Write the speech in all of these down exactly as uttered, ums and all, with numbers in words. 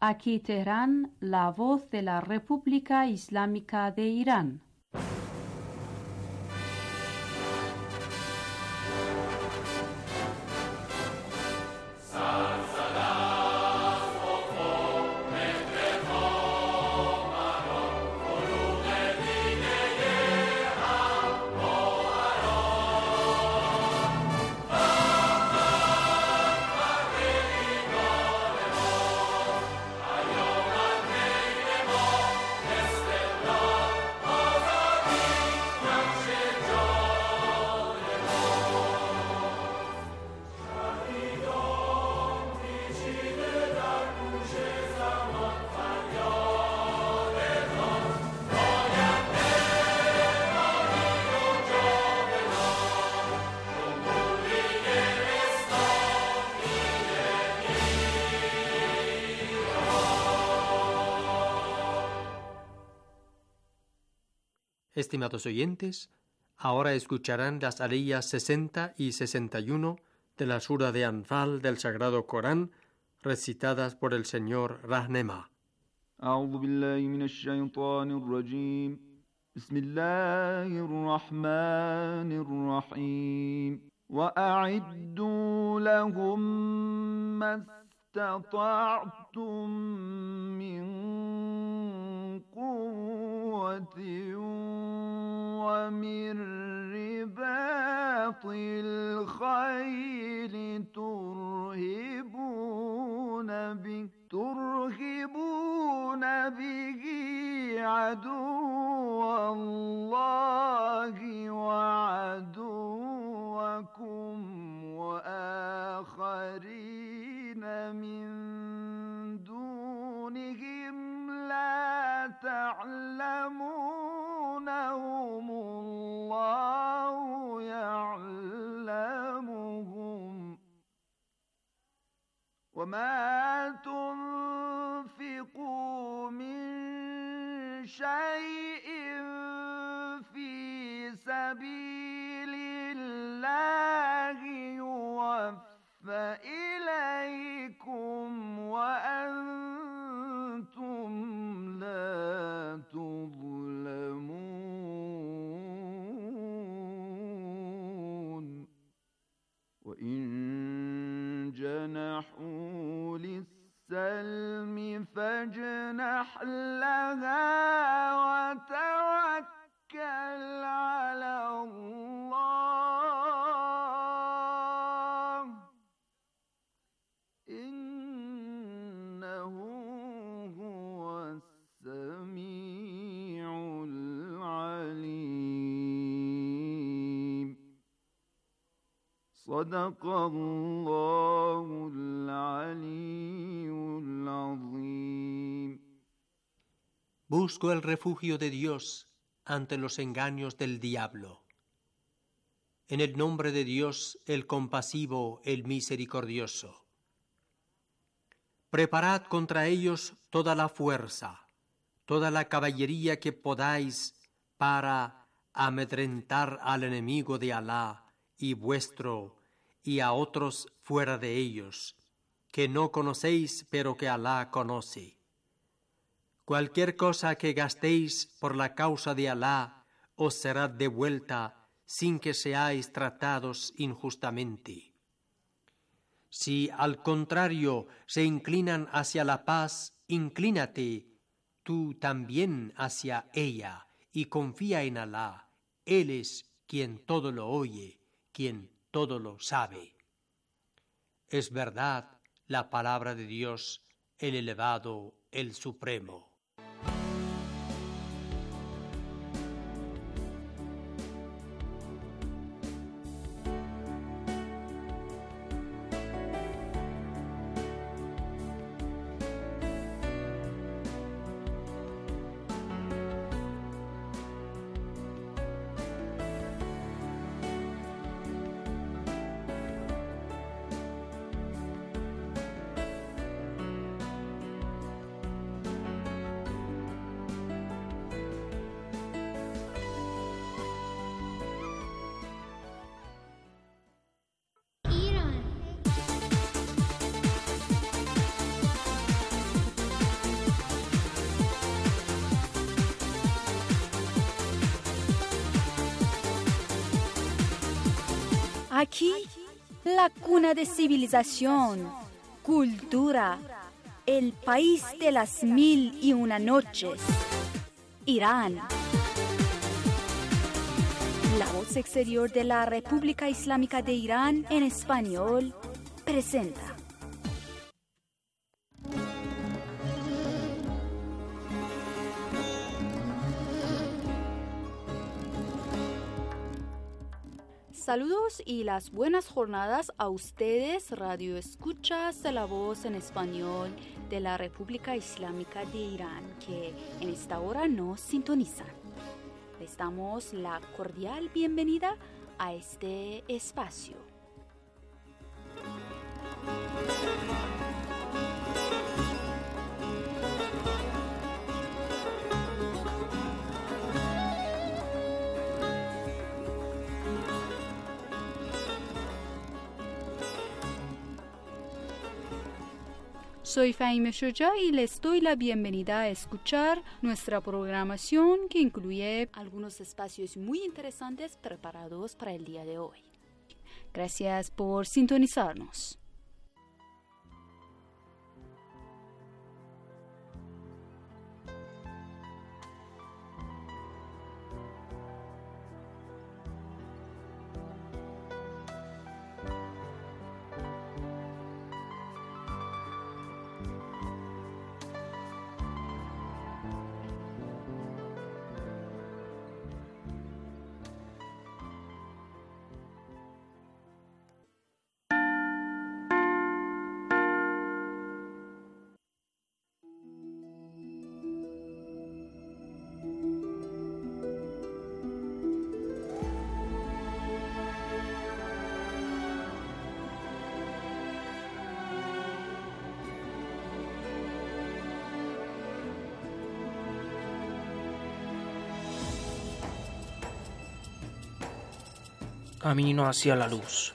Aquí Teherán, la voz de la República Islámica de Irán. Estimados oyentes, ahora escucharán las aliyas sesenta y sesenta y uno de la sura de Anfal del Sagrado Corán, recitadas por el señor Rahnema. أعوذ بالله من الشيطان الرجيم بسم الله الرحمن الرحيم وأعدوا لهم ما استطعتم من قوة ومن رباط الخيل ترهبون به ترهبون به عدو الله وعدوكم وآخرين من دونهم لا تعلمونهم الله يعلمهم وما تنفقوا من شيء في سبيل الله يوفى إليكم وأنتم لا تظلمون وإن جنحوا للسلم فاجنح لها وتوكل على الله إنه هو السميع العليم صدق الله العلي العظيم. Busco el refugio de Dios ante los engaños del diablo. En el nombre de Dios, el compasivo, el misericordioso. Preparad contra ellos toda la fuerza, toda la caballería que podáis para amedrentar al enemigo de Alá y vuestro y a otros fuera de ellos, que no conocéis pero que Alá conoce. Cualquier cosa que gastéis por la causa de Alá os será devuelta sin que seáis tratados injustamente. Si al contrario se inclinan hacia la paz, inclínate tú también hacia ella y confía en Alá. Él es quien todo lo oye, quien todo lo sabe. Es verdad la palabra de Dios, el elevado, el supremo. Aquí, la cuna de civilización, cultura, el país de las mil y una noches, Irán. La voz exterior de la República Islámica de Irán en español presenta. Saludos y las buenas jornadas a ustedes, radio escuchas de la voz en español de la República Islámica de Irán, que en esta hora nos sintonizan. Les damos la cordial bienvenida a este espacio. Soy Fahime Shoja y les doy la bienvenida a escuchar nuestra programación que incluye algunos espacios muy interesantes preparados para el día de hoy. Gracias por sintonizarnos. Camino hacia la luz.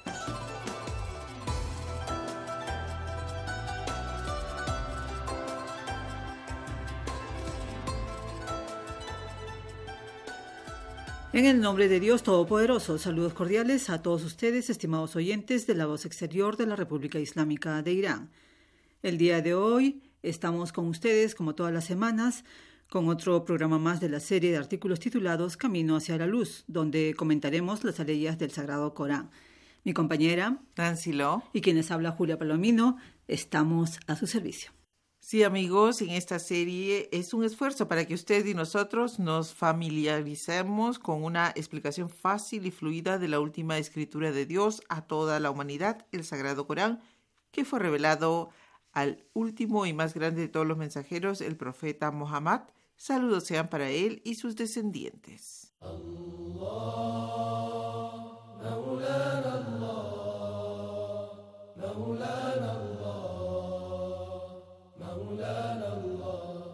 En el nombre de Dios Todopoderoso, saludos cordiales a todos ustedes, estimados oyentes de la voz exterior de la República Islámica de Irán. El día de hoy estamos con ustedes, como todas las semanas, con otro programa más de la serie de artículos titulados Camino hacia la luz, donde comentaremos las aleyas del Sagrado Corán. Mi compañera Nancy Lo y quienes habla Julia Palomino, estamos a su servicio. Sí, amigos, en esta serie es un esfuerzo para que usted y nosotros nos familiaricemos con una explicación fácil y fluida de la última escritura de Dios a toda la humanidad, el Sagrado Corán, que fue revelado al último y más grande de todos los mensajeros, el profeta Muhammad. Saludos sean para él y sus descendientes. Allah, Maulana Allah, Maulana Allah, Maulana Allah,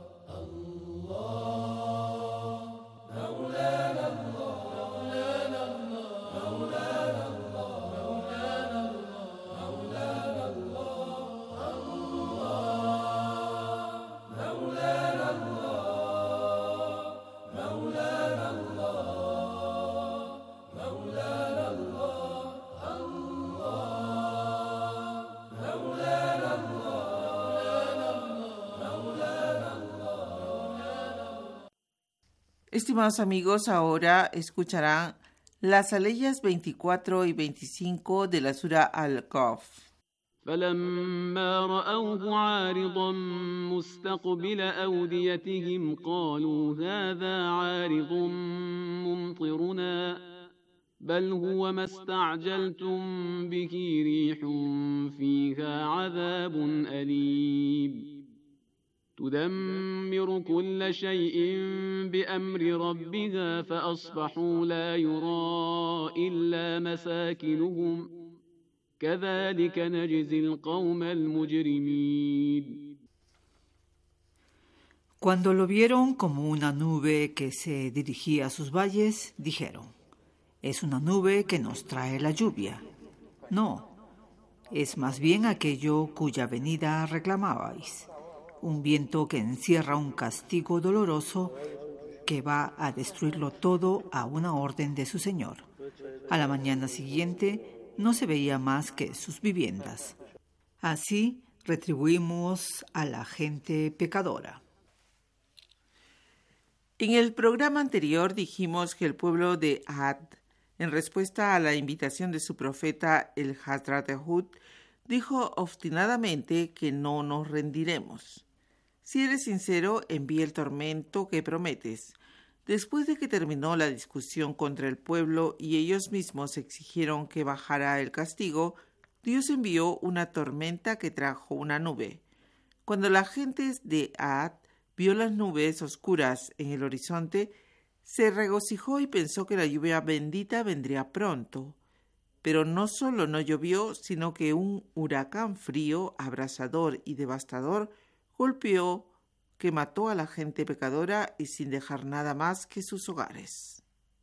Allah, Maulana Allah, Maulana Estimados amigos, ahora escucharán las aleyas veinticuatro y veinticinco de la sura Al-Kahf. فلما رأوه عارضا مستقبل أوديتهم قالوا هذا عارض ممطرنا بل هو ما استعجلتم به ريح فيها عذاب أليم تدمر كل شيء بأمر ربها فأصبحوا لا يرى إلا مساكنهم كذلك نجزي القوم المجرمين. Cuando lo vieron como una nube que se dirigía a sus valles, dijeron: es una nube que nos trae la lluvia. No, es más bien aquello cuya venida reclamabais, un viento que encierra un castigo doloroso que va a destruirlo todo a una orden de su Señor. A la mañana siguiente no se veía más que sus viviendas. Así retribuimos a la gente pecadora. En el programa anterior dijimos que el pueblo de Ad, en respuesta a la invitación de su profeta el Hazrat Ehud, dijo obstinadamente que no nos rendiremos. Si eres sincero, envía el tormento que prometes. Después de que terminó la discusión contra el pueblo y ellos mismos exigieron que bajara el castigo, Dios envió una tormenta que trajo una nube. Cuando la gente de Ad vio las nubes oscuras en el horizonte, se regocijó y pensó que la lluvia bendita vendría pronto. Pero no solo no llovió, sino que un huracán frío, abrasador y devastador golpeó, que mató a la gente pecadora y sin dejar nada más que sus hogares.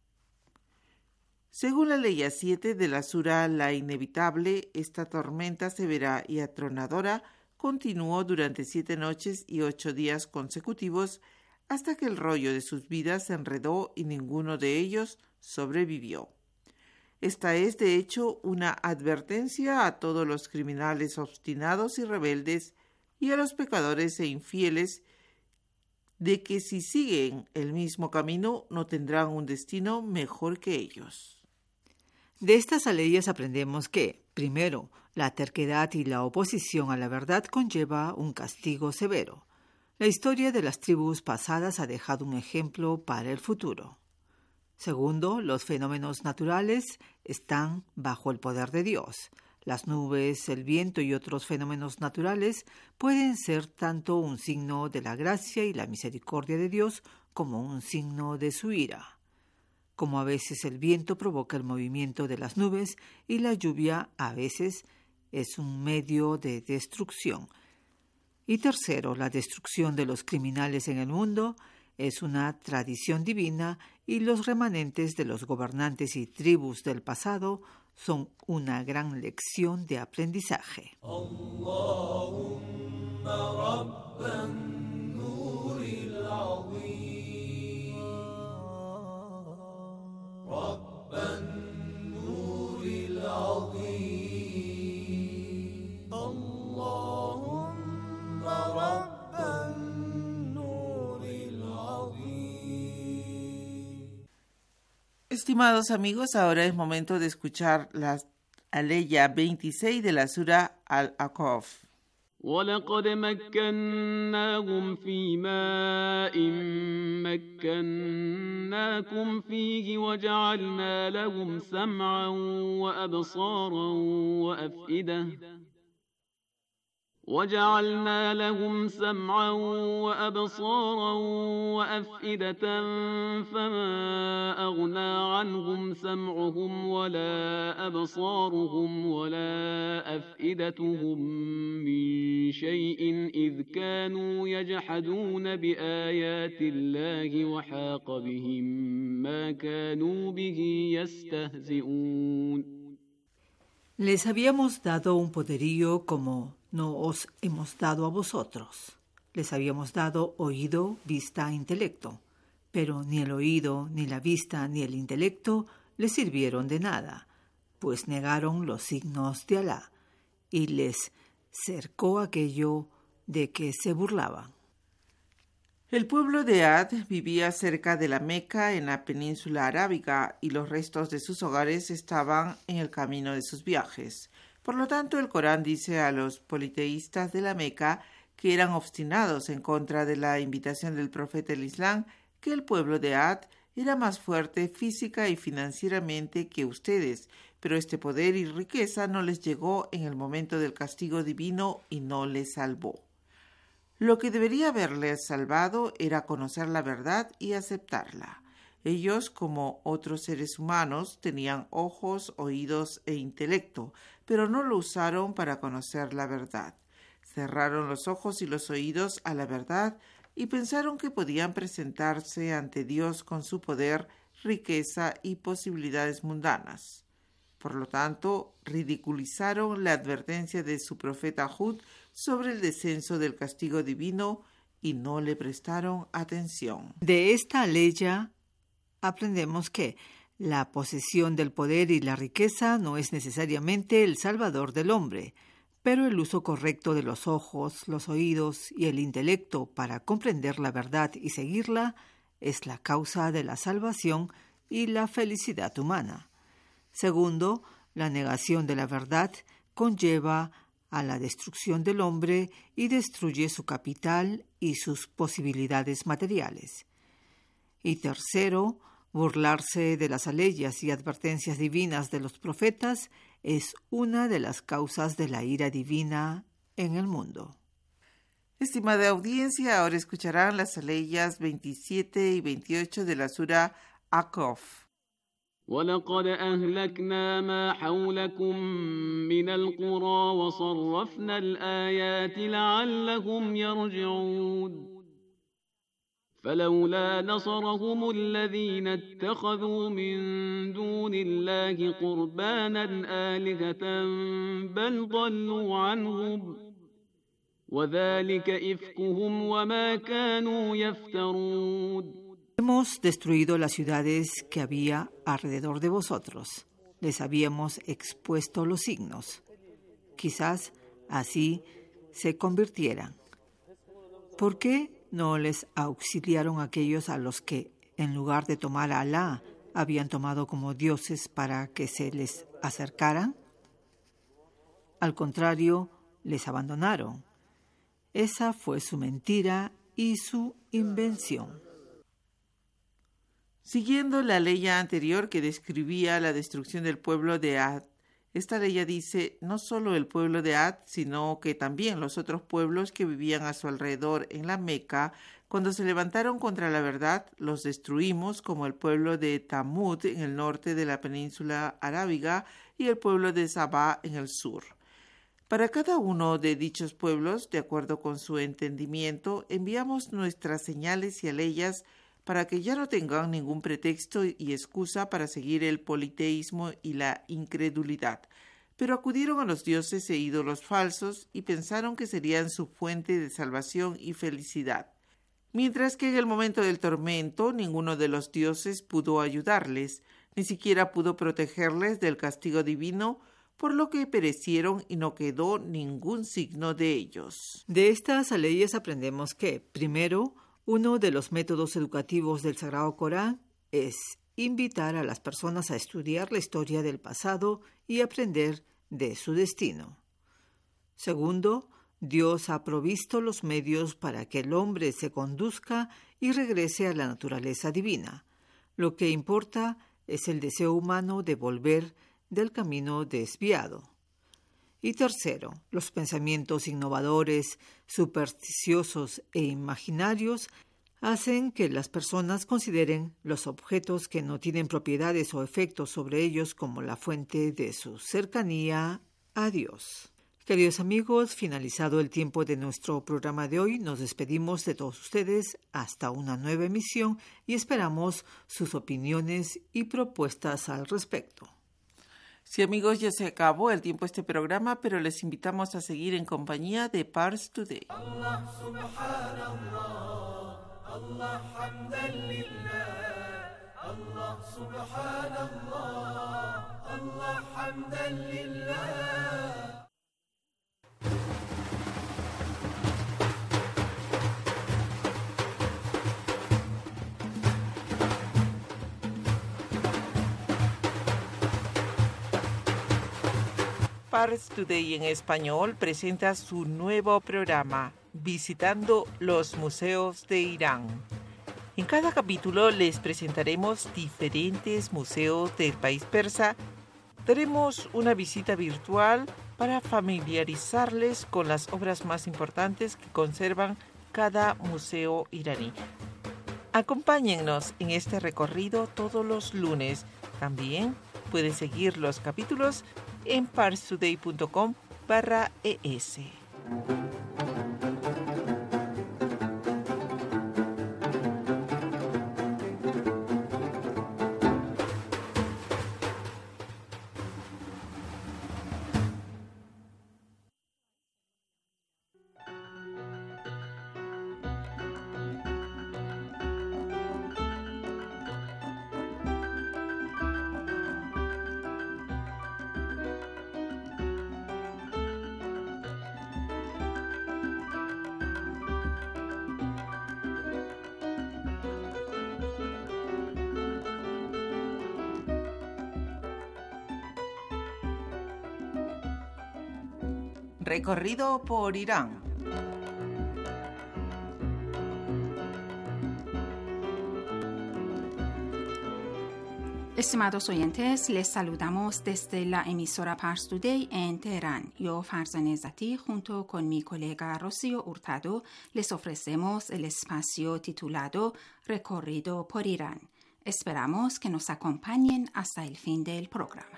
Según la ley siete de la Sura La Inevitable, esta tormenta severa y atronadora continuó durante siete noches y ocho días consecutivos hasta que el rollo de sus vidas se enredó y ninguno de ellos sobrevivió. Esta es, de hecho, una advertencia a todos los criminales obstinados y rebeldes y a los pecadores e infieles de que si siguen el mismo camino no tendrán un destino mejor que ellos. De estas aleyas aprendemos que, primero, la terquedad y la oposición a la verdad conlleva un castigo severo. La historia de las tribus pasadas ha dejado un ejemplo para el futuro. Segundo, los fenómenos naturales están bajo el poder de Dios. Las nubes, el viento y otros fenómenos naturales pueden ser tanto un signo de la gracia y la misericordia de Dios como un signo de su ira. Como a veces el viento provoca el movimiento de las nubes y la lluvia a veces es un medio de destrucción. Y tercero, la destrucción de los criminales en el mundo es una tradición divina y los remanentes de los gobernantes y tribus del pasado son una gran lección de aprendizaje. Estimados amigos, ahora es momento de escuchar la aleya veintiséis de la Sura Al-Aqaf. وَلَقَدْ مَكَّنَّاهُمْ فِي مَاءٍ مَكَّنَّاكُمْ فِيهِ وَجَعَلْنَا لَهُمْ سَمْعًا وَأَبْصَارًا وَأَفْئِدَةً وَجَعَلْنَا لَهُمْ سَمْعًا وَأَبْصَارًا وَأَفْئِدَةً فَمَا أَغْنَى عَنْهُمْ سَمْعُهُمْ وَلَا أَبْصَارُهُمْ وَلَا أَفْئِدَتُهُم مِّن شَيْءٍ إِذْ كَانُوا يَجْحَدُونَ بِآيَاتِ اللَّهِ وَحَاقَ بِهِم مَّا كَانُوا بِهِ يَسْتَهْزِئُونَ. Les habíamos dado un poderío como no os hemos dado a vosotros. Les habíamos dado oído, vista e intelecto, pero ni el oído, ni la vista, ni el intelecto les sirvieron de nada, pues negaron los signos de Alá, y les cercó aquello de que se burlaban. El pueblo de Ad vivía cerca de la Meca en la península arábiga y los restos de sus hogares estaban en el camino de sus viajes. Por lo tanto, el Corán dice a los politeístas de la Meca que eran obstinados en contra de la invitación del profeta del Islam que el pueblo de Ad era más fuerte física y financieramente que ustedes, pero este poder y riqueza no les llegó en el momento del castigo divino y no les salvó. Lo que debería haberles salvado era conocer la verdad y aceptarla. Ellos, como otros seres humanos, tenían ojos, oídos e intelecto, pero no lo usaron para conocer la verdad. Cerraron los ojos y los oídos a la verdad y pensaron que podían presentarse ante Dios con su poder, riqueza y posibilidades mundanas. Por lo tanto, ridiculizaron la advertencia de su profeta Hud sobre el descenso del castigo divino y no le prestaron atención. De esta aleya aprendemos que La posesión del poder y la riqueza no es necesariamente el salvador del hombre, pero el uso correcto de los ojos, los oídos y el intelecto para comprender la verdad y seguirla es la causa de la salvación y la felicidad humana. Segundo, la negación de la verdad conlleva a la destrucción del hombre y destruye su capital y sus posibilidades materiales. Y tercero, burlarse de las aleyas y advertencias divinas de los profetas es una de las causas de la ira divina en el mundo. Estimada audiencia, ahora escucharán las aleyas veintisiete y veintiocho de la sura Aqaf. ولقد أهلكنا ما حولكم من القرى وصرفنا الآيات لعلهم يرجعون فلولا نصرهم الذين اتخذوا من دون الله قربانا آلهة بل ضلوا عنهم وذلك إفكهم وما كانوا يفترون. Hemos destruido las ciudades que había alrededor de vosotros. Les habíamos expuesto los signos. Quizás así se convirtieran. ¿Por qué no les auxiliaron aquellos a los que, en lugar de tomar a Alá, habían tomado como dioses para que se les acercaran? Al contrario, les abandonaron. Esa fue su mentira y su invención. Siguiendo la ley anterior que describía la destrucción del pueblo de Ad, esta ley dice no solo el pueblo de Ad, sino que también los otros pueblos que vivían a su alrededor en la Meca, cuando se levantaron contra la verdad, los destruimos, como el pueblo de Tamud en el norte de la península arábiga y el pueblo de Sabá en el sur. Para cada uno de dichos pueblos, de acuerdo con su entendimiento, enviamos nuestras señales y aleyas para que ya no tengan ningún pretexto y excusa para seguir el politeísmo y la incredulidad. Pero acudieron a los dioses e ídolos falsos y pensaron que serían su fuente de salvación y felicidad. Mientras que en el momento del tormento ninguno de los dioses pudo ayudarles, ni siquiera pudo protegerles del castigo divino, por lo que perecieron y no quedó ningún signo de ellos. De estas leyes aprendemos que, primero, uno de los métodos educativos del Sagrado Corán es invitar a las personas a estudiar la historia del pasado y aprender de su destino. Segundo, Dios ha provisto los medios para que el hombre se conduzca y regrese a la naturaleza divina. Lo que importa es el deseo humano de volver del camino desviado. Y tercero, los pensamientos innovadores, supersticiosos e imaginarios hacen que las personas consideren los objetos que no tienen propiedades o efectos sobre ellos como la fuente de su cercanía a Dios. Queridos amigos, finalizado el tiempo de nuestro programa de hoy, nos despedimos de todos ustedes hasta una nueva emisión y esperamos sus opiniones y propuestas al respecto. Sí, amigos, ya se acabó el tiempo de este programa, pero les invitamos a seguir en compañía de Pars Today. Allah subhanallah, Allah hamdan lillah, Allah subhanallah, Allah hamdan lillah. Pars Today en español presenta su nuevo programa, Visitando los Museos de Irán. En cada capítulo les presentaremos diferentes museos del país persa. Daremos una visita virtual para familiarizarles con las obras más importantes que conservan cada museo iraní. Acompáñennos en este recorrido todos los lunes. También pueden seguir los capítulos en parstoday punto com barra es. Recorrido por Irán. Estimados oyentes, les saludamos desde la emisora Pars Today en Teherán. Yo, Farzaneh Zati, junto con mi colega Rocío Hurtado, les ofrecemos el espacio titulado Recorrido por Irán. Esperamos que nos acompañen hasta el fin del programa.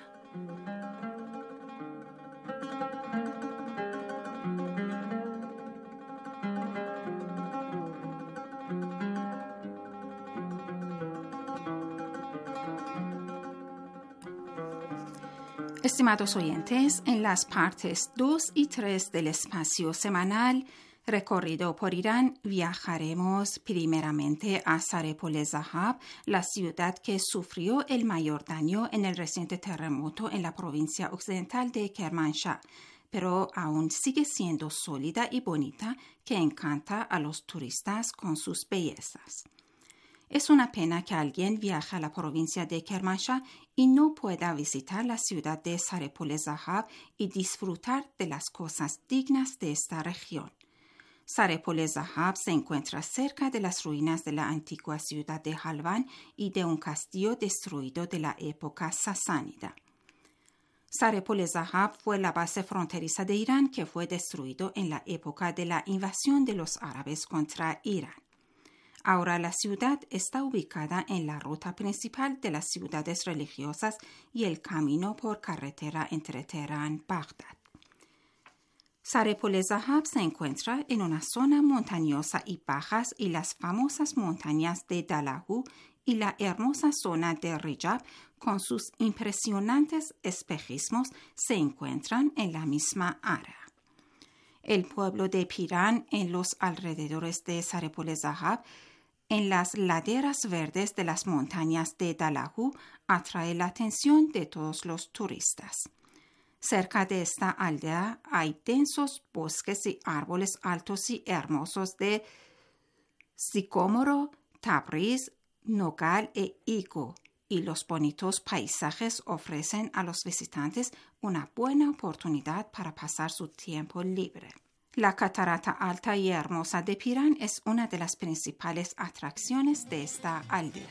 Estimados oyentes, en las partes dos y tres del espacio semanal Recorrido por Irán viajaremos primeramente a Sarepol-e-Zahab, la ciudad que sufrió el mayor daño en el reciente terremoto en la provincia occidental de Kermanshah, pero aún sigue siendo sólida y bonita, que encanta a los turistas con sus bellezas. Es una pena que alguien viaje a la provincia de Kermanshah y no pueda visitar la ciudad de Sarepol-e-Zahab y disfrutar de las cosas dignas de esta región. Sarepol-e-Zahab se encuentra cerca de las ruinas de la antigua ciudad de Halvan y de un castillo destruido de la época sasánida. Sarepol-e-Zahab fue la base fronteriza de Irán que fue destruido en la época de la invasión de los árabes contra Irán. Ahora la ciudad está ubicada en la ruta principal de las ciudades religiosas y el camino por carretera entre Teherán y Bagdad. Sarepol-e-Zahab se encuentra en una zona montañosa y bajas y las famosas montañas de Dalahu y la hermosa zona de Rijab con sus impresionantes espejismos se encuentran en la misma área. El pueblo de Pirán en los alrededores de Sarepol-e-Zahab, en las laderas verdes de las montañas de Dalahu, atrae la atención de todos los turistas. Cerca de esta aldea hay densos bosques y árboles altos y hermosos de sicómoro, tabriz, nogal e higo, y los bonitos paisajes ofrecen a los visitantes una buena oportunidad para pasar su tiempo libre. La catarata alta y hermosa de Pirán es una de las principales atracciones de esta aldea.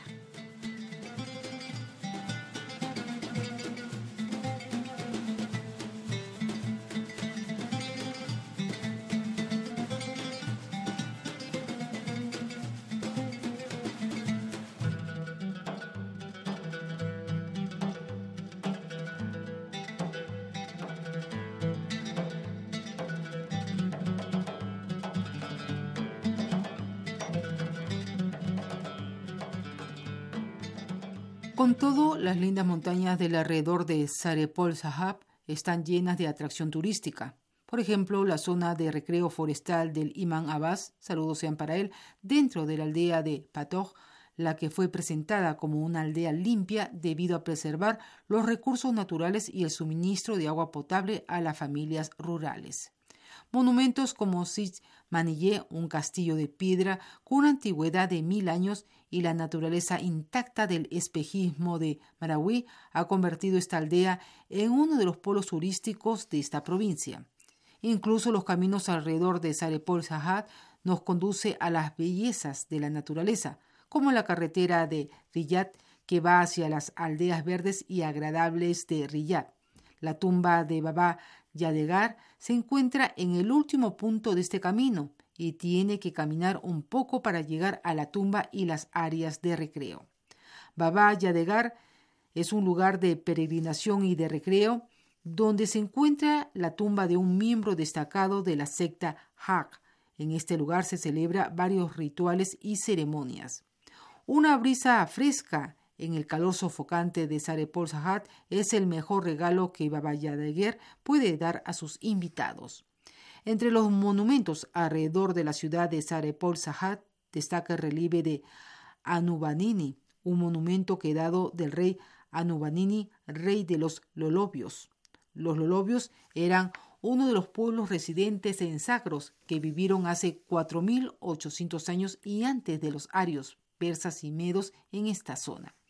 Con todo, las lindas montañas del alrededor de Sarepol-Zahab están llenas de atracción turística. Por ejemplo, la zona de recreo forestal del Imam Abbas, saludos sean para él, dentro de la aldea de Patoj, la que fue presentada como una aldea limpia debido a preservar los recursos naturales y el suministro de agua potable a las familias rurales. Monumentos como Sij Manillé, un castillo de piedra con una antigüedad de mil años, y la naturaleza intacta del espejismo de Marawi ha convertido esta aldea en uno de los polos turísticos de esta provincia. Incluso los caminos alrededor de Sarepol-Zahab nos conducen a las bellezas de la naturaleza, como la carretera de Riyad que va hacia las aldeas verdes y agradables de Riyad. La tumba de Baba Yadegar se encuentra en el último punto de este camino y tiene que caminar un poco para llegar a la tumba y las áreas de recreo. Baba Yadegar es un lugar de peregrinación y de recreo donde se encuentra la tumba de un miembro destacado de la secta Haq. En este lugar se celebran varios rituales y ceremonias. Una brisa fresca en el calor sofocante de Sarepol-Zahab es el mejor regalo que Baba Yadegar puede dar a sus invitados. Entre los monumentos alrededor de la ciudad de Sarepol-Zahab destaca el relieve de Anubanini, un monumento quedado del rey Anubanini, rey de los Lolovios. Los Lolovios eran uno de los pueblos residentes en Zagros que vivieron hace cuatro mil ochocientos años y antes de los arios, persas y medos en esta zona.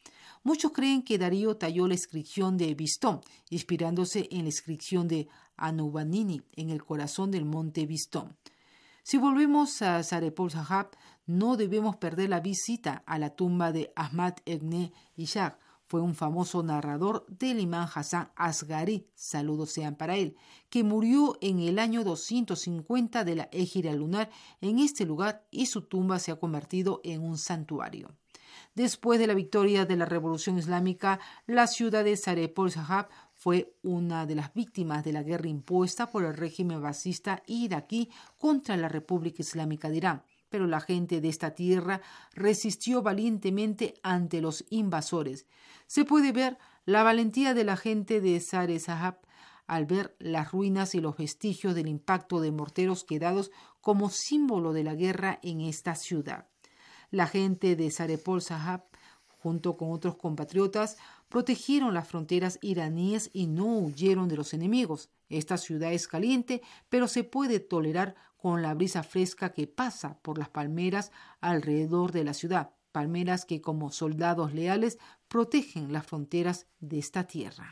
Muchos creen que Darío talló la inscripción de Bistón, inspirándose en la inscripción de Anubanini en el corazón del monte Bistón. Si volvemos a Sarepol Sahab, no debemos perder la visita a la tumba de Ahmad ibn Ishaq. Fue un famoso narrador del imán Hassan Asghari, saludos sean para él, que murió en el año doscientos cincuenta de la égira lunar en este lugar y su tumba se ha convertido en un santuario. Después de la victoria de la Revolución Islámica, la ciudad de Sarepol Sahab fue una de las víctimas de la guerra impuesta por el régimen basista iraquí contra la República Islámica de Irán. Pero la gente de esta tierra resistió valientemente ante los invasores. Se puede ver la valentía de la gente de Sare Sahab al ver las ruinas y los vestigios del impacto de morteros quedados como símbolo de la guerra en esta ciudad. La gente de Sarepol Sahab, junto con otros compatriotas, protegieron las fronteras iraníes y no huyeron de los enemigos. Esta ciudad es caliente, pero se puede tolerar con la brisa fresca que pasa por las palmeras alrededor de la ciudad, palmeras que como soldados leales protegen las fronteras de esta tierra.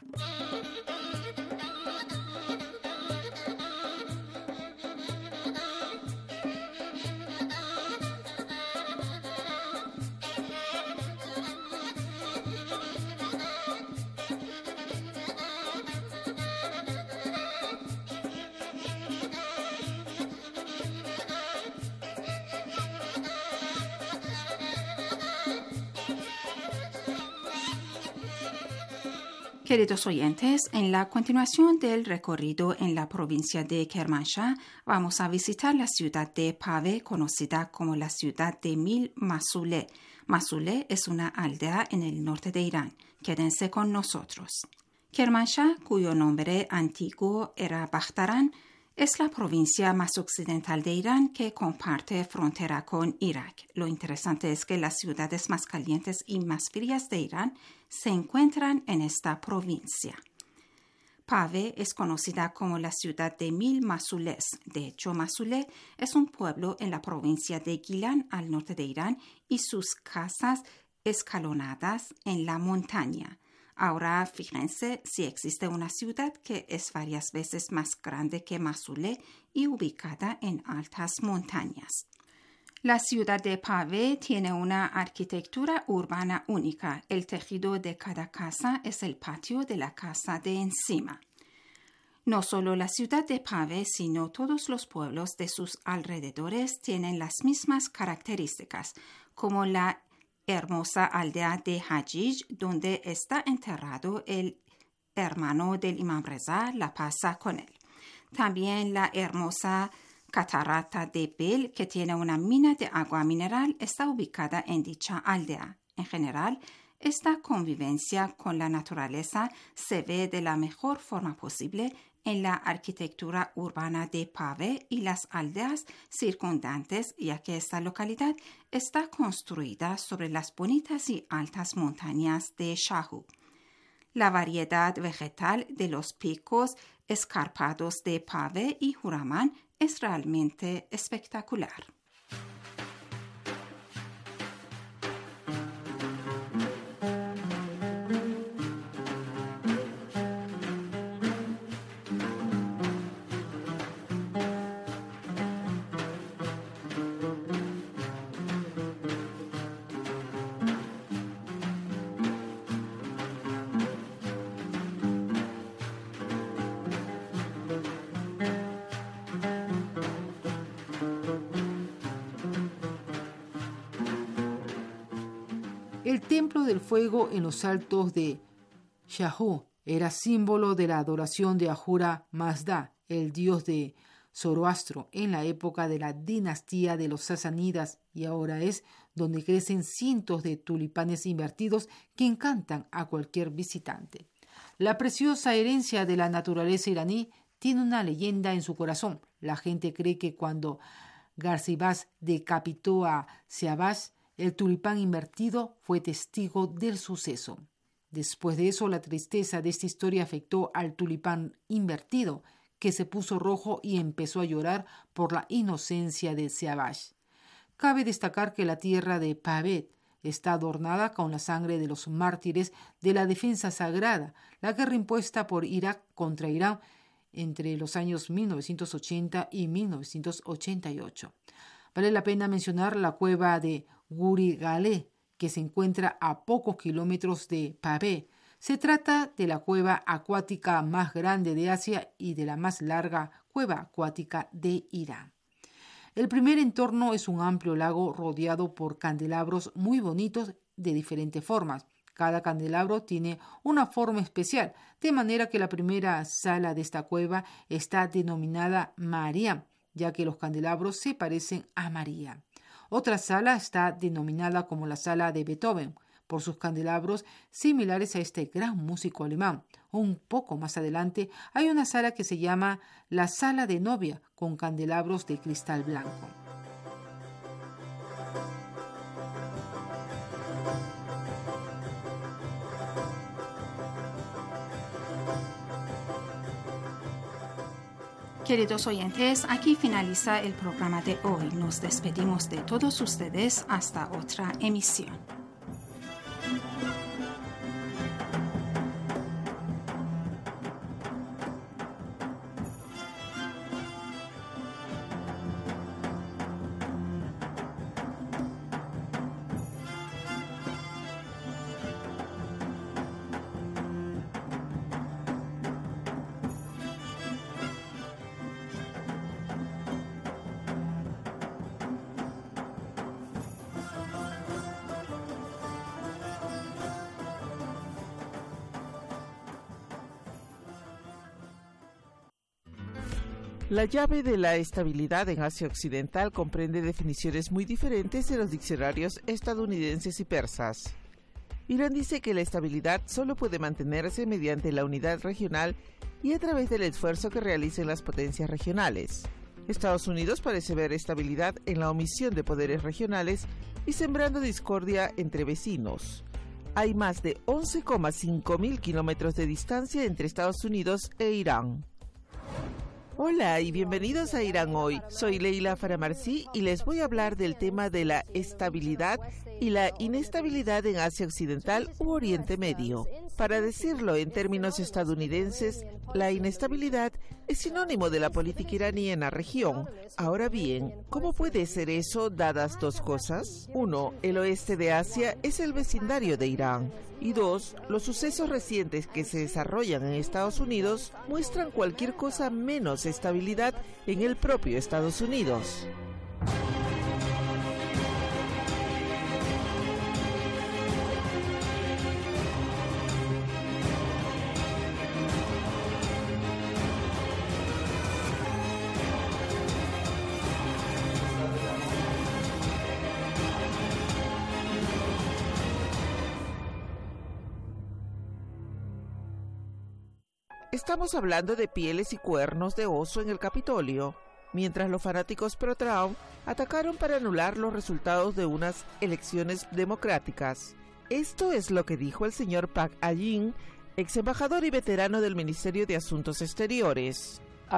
Queridos oyentes, en la continuación del recorrido en la provincia de Kermanshah, vamos a visitar la ciudad de Pave, conocida como la ciudad de Mil Masule. Masule es una aldea en el norte de Irán. Quédense con nosotros. Kermanshah, cuyo nombre antiguo era Bakhtaran, es la provincia más occidental de Irán que comparte frontera con Irak. Lo interesante es que las ciudades más calientes y más frías de Irán se encuentran en esta provincia. Pave es conocida como la ciudad de mil masules. De hecho, Masule es un pueblo en la provincia de Gilan, al norte de Irán, y sus casas escalonadas en la montaña. Ahora fíjense si existe una ciudad que es varias veces más grande que Masule y ubicada en altas montañas. La ciudad de Pave tiene una arquitectura urbana única. El tejido de cada casa es el patio de la casa de encima. No solo la ciudad de Pave, sino todos los pueblos de sus alrededores tienen las mismas características, como la hermosa aldea de Hajij, donde está enterrado el hermano del Imam Reza, la pasa con él. También la hermosa catarata de Bel, que tiene una mina de agua mineral, está ubicada en dicha aldea. En general, esta convivencia con la naturaleza se ve de la mejor forma posible en la arquitectura urbana de Pave y las aldeas circundantes, ya que esta localidad está construida sobre las bonitas y altas montañas de Shahu. La variedad vegetal de los picos escarpados de Pave y Huraman es realmente espectacular. El templo del fuego en los altos de Shahu era símbolo de la adoración de Ahura Mazda, el dios de Zoroastro, en la época de la dinastía de los sasánidas, y ahora es donde crecen cientos de tulipanes invertidos que encantan a cualquier visitante. La preciosa herencia de la naturaleza iraní tiene una leyenda en su corazón. La gente cree que cuando Garzibás decapitó a Siavash, el tulipán invertido fue testigo del suceso. Después de eso, la tristeza de esta historia afectó al tulipán invertido, que se puso rojo y empezó a llorar por la inocencia de Siavash. Cabe destacar que la tierra de Pave Está adornada con la sangre de los mártires de la defensa sagrada, la guerra impuesta por Irak contra Irán entre los años mil novecientos ochenta y mil novecientos ochenta y ocho. Vale la pena mencionar la cueva de Guri Galeh, que se encuentra a pocos kilómetros de Pave. Se trata de la cueva acuática más grande de Asia y de la más larga cueva acuática de Irán. El primer entorno es un amplio lago rodeado por candelabros muy bonitos de diferentes formas. Cada candelabro tiene una forma especial, de manera que la primera sala de esta cueva está denominada María, ya que los candelabros se parecen a María. Otra sala está denominada como la sala de Beethoven, por sus candelabros similares a este gran músico alemán. Un poco más adelante hay una sala que se llama la sala de novia, con candelabros de cristal blanco. Queridos oyentes, aquí finaliza el programa de hoy. Nos despedimos de todos ustedes hasta otra emisión. La llave de la estabilidad en Asia Occidental comprende definiciones muy diferentes en los diccionarios estadounidenses y persas. Irán dice que la estabilidad solo puede mantenerse mediante la unidad regional y a través del esfuerzo que realicen las potencias regionales. Estados Unidos parece ver estabilidad en la omisión de poderes regionales y sembrando discordia entre vecinos. Hay más de once coma cinco mil kilómetros de distancia entre Estados Unidos e Irán. Hola y bienvenidos a Irán Hoy. Soy Leila Faramarsi y les voy a hablar del tema de la estabilidad y la inestabilidad en Asia Occidental u Oriente Medio. Para decirlo en términos estadounidenses, la inestabilidad es sinónimo de la política iraní en la región. Ahora bien, ¿cómo puede ser eso dadas dos cosas? Uno, el oeste de Asia es el vecindario de Irán. Y dos, los sucesos recientes que se desarrollan en Estados Unidos muestran cualquier cosa menos estabilidad en el propio Estados Unidos. Estamos hablando de pieles y cuernos de oso en el Capitolio, mientras los fanáticos pro-Trump atacaron para anular los resultados de unas elecciones democráticas. Esto es lo que dijo el señor Park Ha-jin, ex embajador y veterano del Ministerio de Asuntos Exteriores.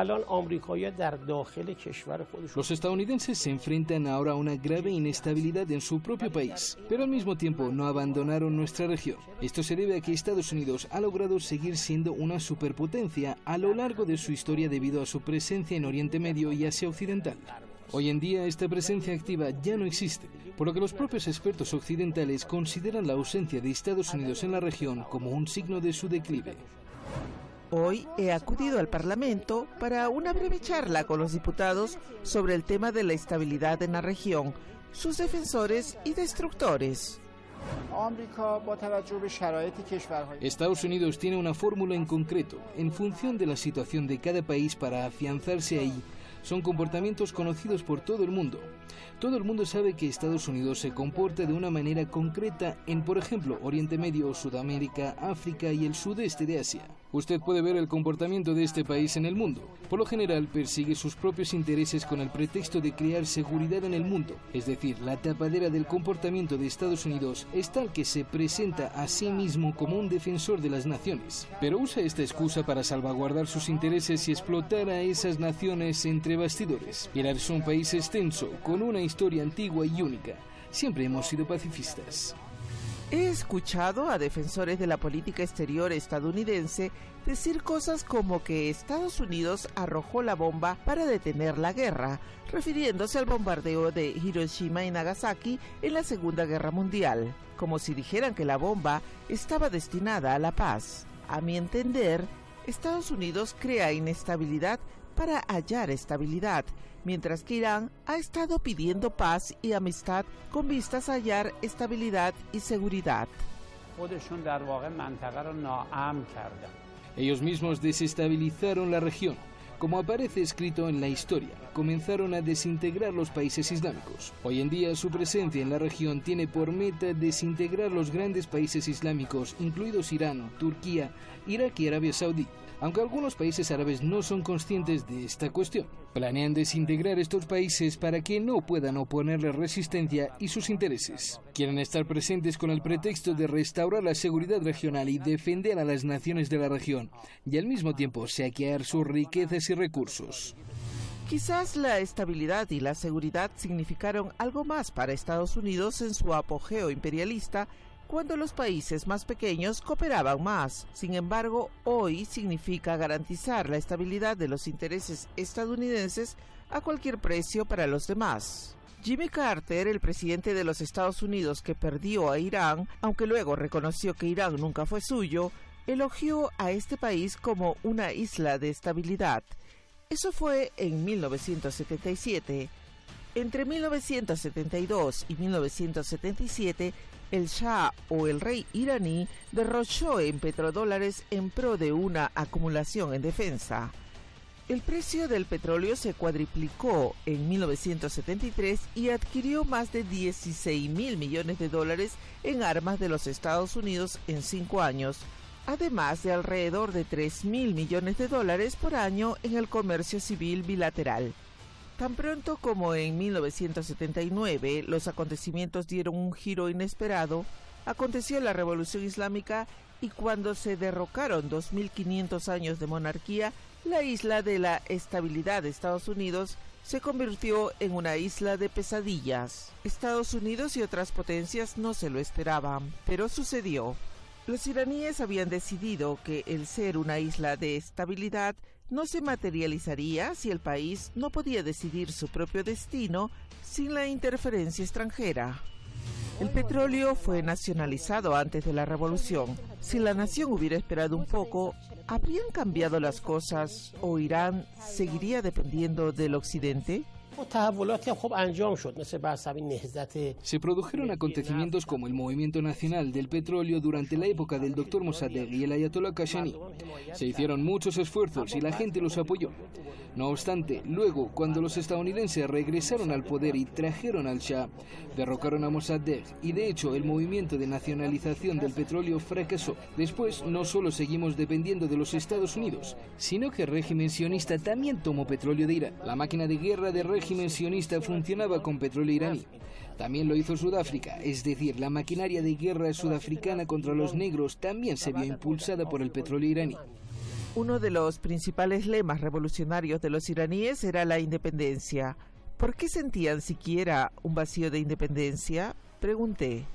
Los estadounidenses se enfrentan ahora a una grave inestabilidad en su propio país, pero al mismo tiempo no abandonaron nuestra región. Esto se debe a que Estados Unidos ha logrado seguir siendo una superpotencia a lo largo de su historia debido a su presencia en Oriente Medio y Asia Occidental. Hoy en día esta presencia activa ya no existe, por lo que los propios expertos occidentales consideran la ausencia de Estados Unidos en la región como un signo de su declive. Hoy he acudido al Parlamento para una breve charla con los diputados sobre el tema de la estabilidad en la región, sus defensores y destructores. Estados Unidos tiene una fórmula en concreto, en función de la situación de cada país para afianzarse ahí. Son comportamientos conocidos por todo el mundo. Todo el mundo sabe que Estados Unidos se comporta de una manera concreta en, por ejemplo, Oriente Medio, Sudamérica, África y el sudeste de Asia. Usted puede ver el comportamiento de este país en el mundo. Por lo general, persigue sus propios intereses con el pretexto de crear seguridad en el mundo. Es decir, la tapadera del comportamiento de Estados Unidos es tal que se presenta a sí mismo como un defensor de las naciones. Pero usa esta excusa para salvaguardar sus intereses y explotar a esas naciones entre bastidores. Irán es un país extenso, con una historia antigua y única. siempre hemos sido pacifistas. He escuchado a defensores de la política exterior estadounidense decir cosas como que Estados Unidos arrojó la bomba para detener la guerra, refiriéndose al bombardeo de Hiroshima y Nagasaki en la Segunda Guerra Mundial, como si dijeran que la bomba estaba destinada a la paz. A mi entender, Estados Unidos crea inestabilidad para hallar estabilidad, mientras que Irán ha estado pidiendo paz y amistad con vistas a hallar estabilidad y seguridad. Ellos mismos desestabilizaron la región. Como aparece escrito en la historia, comenzaron a desintegrar los países islámicos. Hoy en día su presencia en la región tiene por meta desintegrar los grandes países islámicos, incluidos Irán, Turquía, Irak y Arabia Saudí. Aunque algunos países árabes no son conscientes de esta cuestión, planean desintegrar estos países para que no puedan oponerle resistencia y sus intereses. Quieren estar presentes con el pretexto de restaurar la seguridad regional y defender a las naciones de la región, y al mismo tiempo saquear sus riquezas y recursos. Quizás la estabilidad y la seguridad significaron algo más para Estados Unidos en su apogeo imperialista, cuando los países más pequeños cooperaban más. Sin embargo, hoy significa garantizar la estabilidad de los intereses estadounidenses a cualquier precio para los demás. Jimmy Carter, el presidente de los Estados Unidos que perdió a Irán, aunque luego reconoció que Irán nunca fue suyo, elogió a este país como una isla de estabilidad. Eso fue en mil novecientos setenta y siete. Entre mil novecientos setenta y dos y mil novecientos setenta y siete, el Shah o el rey iraní derrochó en petrodólares en pro de una acumulación en defensa. El precio del petróleo se cuadriplicó en mil novecientos setenta y tres y adquirió más de dieciséis mil millones de dólares en armas de los Estados Unidos en cinco años, además de alrededor de tres mil millones de dólares por año en el comercio civil bilateral. Tan pronto como en mil novecientos setenta y nueve los acontecimientos dieron un giro inesperado, aconteció la Revolución Islámica y cuando se derrocaron dos mil quinientos años de monarquía, la isla de la estabilidad de Estados Unidos se convirtió en una isla de pesadillas. Estados Unidos y otras potencias no se lo esperaban, pero sucedió. Los iraníes habían decidido que el ser una isla de estabilidad no se materializaría si el país no podía decidir su propio destino sin la interferencia extranjera. El petróleo fue nacionalizado antes de la revolución. Si la nación hubiera esperado un poco, ¿habrían cambiado las cosas o Irán seguiría dependiendo del occidente? Se produjeron acontecimientos como el movimiento nacional del petróleo durante la época del doctor Mossadegh y el ayatollah Kashani. Se hicieron muchos esfuerzos y la gente los apoyó. No obstante, luego, cuando los estadounidenses regresaron al poder y trajeron al Shah, derrocaron a Mossadegh y de hecho el movimiento de nacionalización del petróleo fracasó. Después, no solo seguimos dependiendo de los Estados Unidos, sino que el régimen sionista también tomó petróleo de Irán. La máquina de guerra del régimen sionista funcionaba con petróleo iraní. También lo hizo Sudáfrica, es decir, la maquinaria de guerra sudafricana contra los negros también se vio impulsada por el petróleo iraní. Uno de los principales lemas revolucionarios de los iraníes era la independencia. ¿Por qué sentían siquiera un vacío de independencia? Pregunté.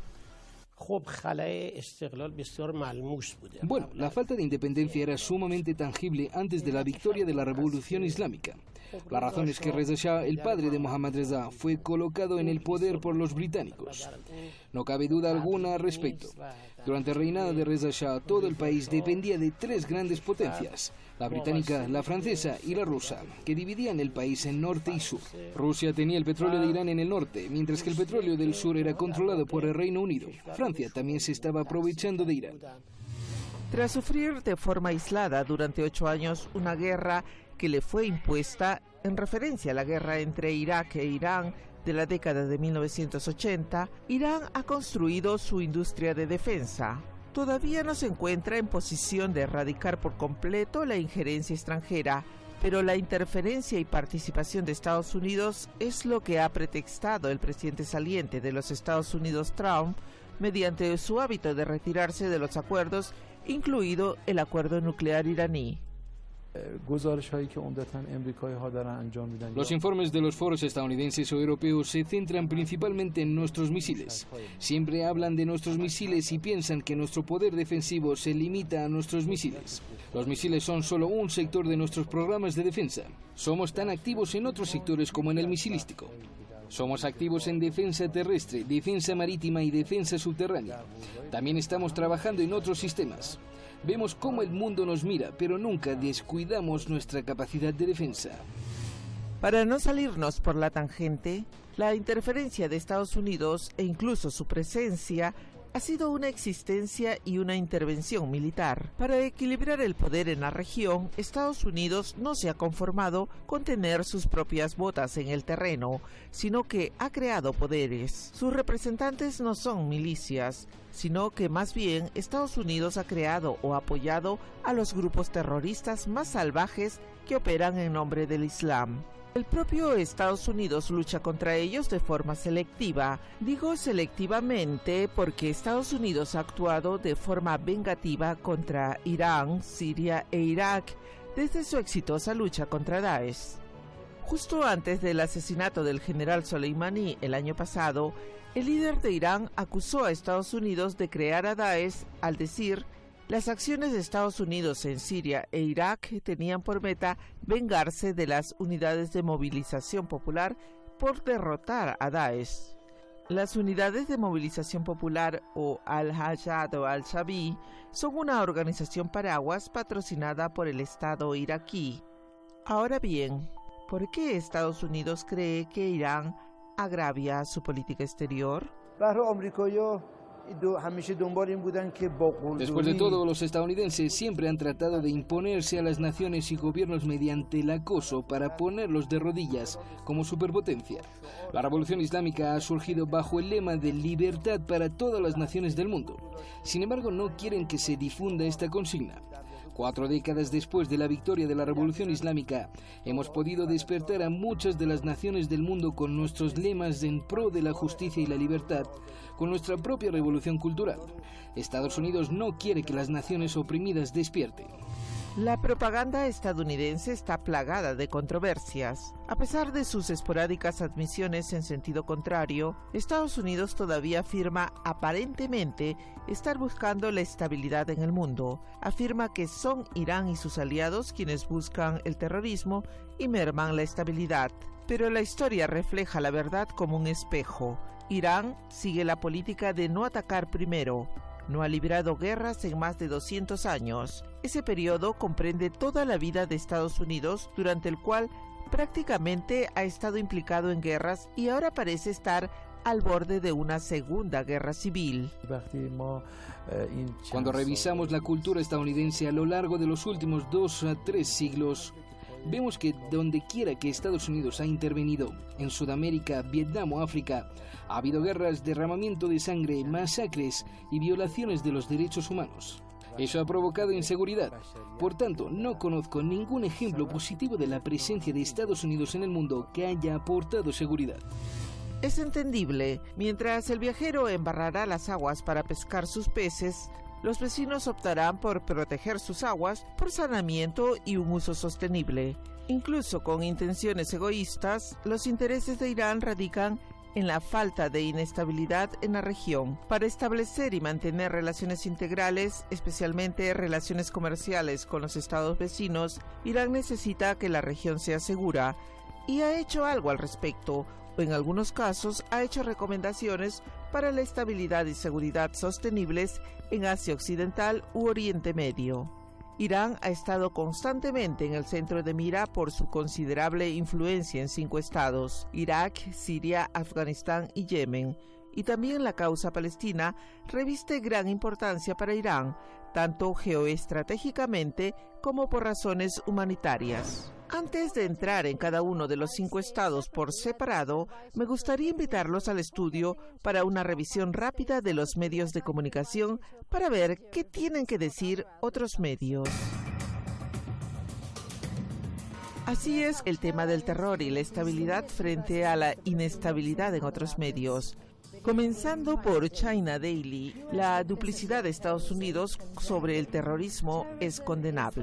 Bueno, la falta de independencia era sumamente tangible antes de la victoria de la Revolución Islámica. La razón es que Reza Shah, el padre de Mohammad Reza, fue colocado en el poder por los británicos. No cabe duda alguna al respecto. Durante el reinado de Reza Shah, todo el país dependía de tres grandes potencias, la británica, la francesa y la rusa, que dividían el país en norte y sur. Rusia tenía el petróleo de Irán en el norte, mientras que el petróleo del sur era controlado por el Reino Unido. Francia también se estaba aprovechando de Irán. Tras sufrir de forma aislada durante ocho años una guerra que le fue impuesta en referencia a la guerra entre Irak e Irán de la década de mil novecientos ochenta, Irán ha construido su industria de defensa. Todavía no se encuentra en posición de erradicar por completo la injerencia extranjera, pero la interferencia y participación de Estados Unidos es lo que ha pretextado el presidente saliente de los Estados Unidos, Trump, mediante su hábito de retirarse de los acuerdos, incluido el acuerdo nuclear iraní. Los informes de los foros estadounidenses o europeos se centran principalmente en nuestros misiles. Siempre hablan de nuestros misiles y piensan que nuestro poder defensivo se limita a nuestros misiles. Los misiles son solo un sector de nuestros programas de defensa. Somos tan activos en otros sectores como en el misilístico. Somos activos en defensa terrestre, defensa marítima y defensa subterránea. También estamos trabajando en otros sistemas. Vemos cómo el mundo nos mira, pero nunca descuidamos nuestra capacidad de defensa. Para no salirnos por la tangente, la interferencia de Estados Unidos e incluso su presencia ha sido una existencia y una intervención militar. Para equilibrar el poder en la región, Estados Unidos no se ha conformado con tener sus propias botas en el terreno, sino que ha creado poderes. Sus representantes no son milicias, sino que más bien Estados Unidos ha creado o apoyado a los grupos terroristas más salvajes que operan en nombre del Islam. El propio Estados Unidos lucha contra ellos de forma selectiva. Digo selectivamente porque Estados Unidos ha actuado de forma vengativa contra Irán, Siria e Irak desde su exitosa lucha contra Daesh. Justo antes del asesinato del general Soleimani el año pasado, el líder de Irán acusó a Estados Unidos de crear a Daesh al decir: las acciones de Estados Unidos en Siria e Irak tenían por meta vengarse de las unidades de movilización popular por derrotar a Daesh. Las unidades de movilización popular o Al-Hashad o Al-Shabi son una organización paraguas patrocinada por el Estado iraquí. Ahora bien, ¿por qué Estados Unidos cree que Irán agravia su política exterior? Después de todo, los estadounidenses siempre han tratado de imponerse a las naciones y gobiernos mediante el acoso para ponerlos de rodillas como superpotencia. La revolución islámica ha surgido bajo el lema de libertad para todas las naciones del mundo. Sin embargo, no quieren que se difunda esta consigna. Cuatro décadas después de la victoria de la Revolución Islámica, hemos podido despertar a muchas de las naciones del mundo con nuestros lemas en pro de la justicia y la libertad, con nuestra propia revolución cultural. Estados Unidos no quiere que las naciones oprimidas despierten. La propaganda estadounidense está plagada de controversias. A pesar de sus esporádicas admisiones en sentido contrario, Estados Unidos todavía afirma aparentemente estar buscando la estabilidad en el mundo. Afirma que son Irán y sus aliados quienes buscan el terrorismo y merman la estabilidad. Pero la historia refleja la verdad como un espejo. Irán sigue la política de no atacar primero. No ha librado guerras en más de doscientos años. Ese periodo comprende toda la vida de Estados Unidos, durante el cual prácticamente ha estado implicado en guerras y ahora parece estar al borde de una segunda guerra civil. Cuando revisamos la cultura estadounidense a lo largo de los últimos dos a tres siglos, vemos que donde quiera que Estados Unidos ha intervenido, en Sudamérica, Vietnam o África, ha habido guerras, derramamiento de sangre, masacres y violaciones de los derechos humanos. Eso ha provocado inseguridad. Por tanto, no conozco ningún ejemplo positivo de la presencia de Estados Unidos en el mundo que haya aportado seguridad. Es entendible. Mientras el viajero embarrará las aguas para pescar sus peces, los vecinos optarán por proteger sus aguas por saneamiento y un uso sostenible. Incluso con intenciones egoístas, los intereses de Irán radican en la falta de inestabilidad en la región. Para establecer y mantener relaciones integrales, especialmente relaciones comerciales con los estados vecinos, Irán necesita que la región sea segura y ha hecho algo al respecto, o en algunos casos ha hecho recomendaciones para la estabilidad y seguridad sostenibles en Asia Occidental u Oriente Medio. Irán ha estado constantemente en el centro de mira por su considerable influencia en cinco estados: Irak, Siria, Afganistán y Yemen. Y también la causa palestina reviste gran importancia para Irán, tanto geoestratégicamente como por razones humanitarias. Antes de entrar en cada uno de los cinco estados por separado, me gustaría invitarlos al estudio para una revisión rápida de los medios de comunicación para ver qué tienen que decir otros medios. Así es el tema del terror y la estabilidad frente a la inestabilidad en otros medios. Comenzando por China Daily, la duplicidad de Estados Unidos sobre el terrorismo es condenable.